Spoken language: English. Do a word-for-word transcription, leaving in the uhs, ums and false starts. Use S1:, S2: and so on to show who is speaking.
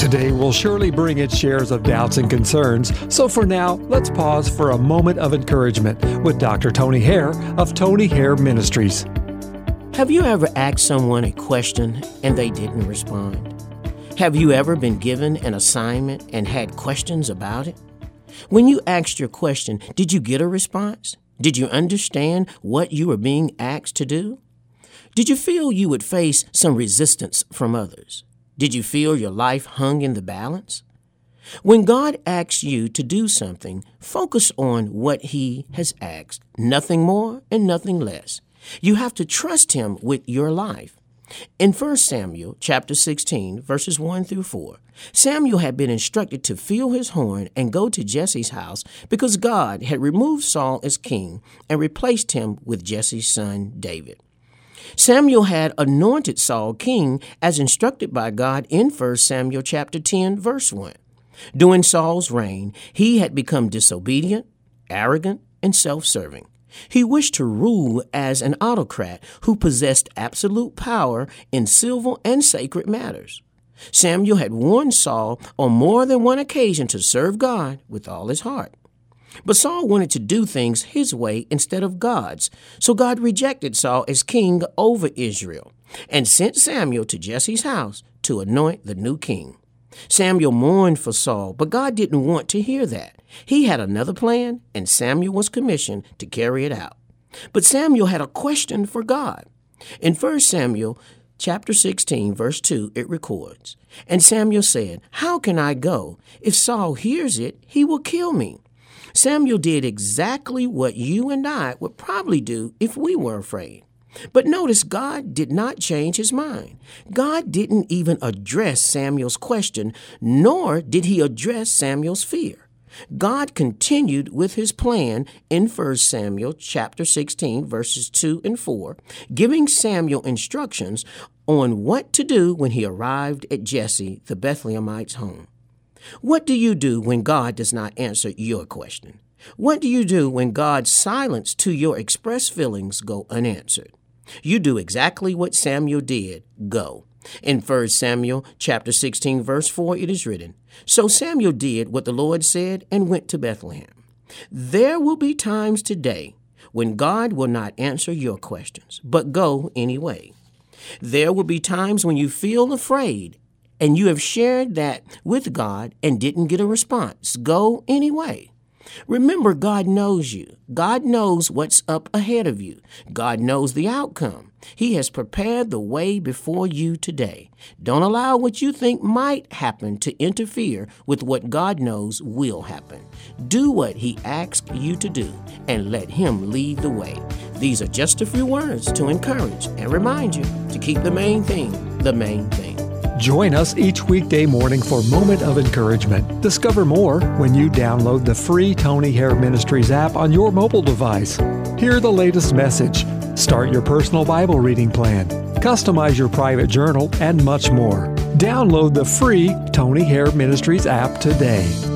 S1: Today will surely bring its shares of doubts and concerns, so for now, let's pause for a moment of encouragement with Doctor Tony Hare of Tony Hare Ministries.
S2: Have you ever asked someone a question and they didn't respond? Have you ever been given an assignment and had questions about it? When you asked your question, did you get a response? Did you understand what you were being asked to do? Did you feel you would face some resistance from others? Did you feel your life hung in the balance? When God asks you to do something, focus on what He has asked, nothing more and nothing less. You have to trust Him with your life. In First Samuel chapter sixteen, verses one through four, Samuel had been instructed to fill his horn and go to Jesse's house because God had removed Saul as king and replaced him with Jesse's son David. Samuel had anointed Saul king as instructed by God in First Samuel chapter ten, verse one. During Saul's reign, he had become disobedient, arrogant, and self-serving. He wished to rule as an autocrat who possessed absolute power in civil and sacred matters. Samuel had warned Saul on more than one occasion to serve God with all his heart. But Saul wanted to do things his way instead of God's, so God rejected Saul as king over Israel and sent Samuel to Jesse's house to anoint the new king. Samuel mourned for Saul, but God didn't want to hear that. He had another plan, and Samuel was commissioned to carry it out. But Samuel had a question for God. In First Samuel chapter sixteen, verse two, it records, "And Samuel said, 'How can I go? If Saul hears it, he will kill me.'" Samuel did exactly what you and I would probably do if we were afraid. But notice God did not change his mind. God didn't even address Samuel's question, nor did he address Samuel's fear. God continued with his plan in First Samuel chapter sixteen, verses two and four, giving Samuel instructions on what to do when he arrived at Jesse, the Bethlehemite's home. What do you do when God does not answer your question? What do you do when God's silence to your expressed feelings go unanswered? You do exactly what Samuel did. Go. In First Samuel chapter sixteen, verse four, it is written, "So Samuel did what the Lord said and went to Bethlehem." There will be times today when God will not answer your questions, but go anyway. There will be times when you feel afraid and you have shared that with God and didn't get a response. Go anyway. Remember, God knows you. God knows what's up ahead of you. God knows the outcome. He has prepared the way before you today. Don't allow what you think might happen to interfere with what God knows will happen. Do what He asks you to do and let Him lead the way. These are just a few words to encourage and remind you to keep the main thing the main thing.
S1: Join us each weekday morning for Moment of Encouragement. Discover more when you download the free Tony Hare Ministries app on your mobile device. Hear the latest message, start your personal Bible reading plan, customize your private journal, and much more. Download the free Tony Hare Ministries app today.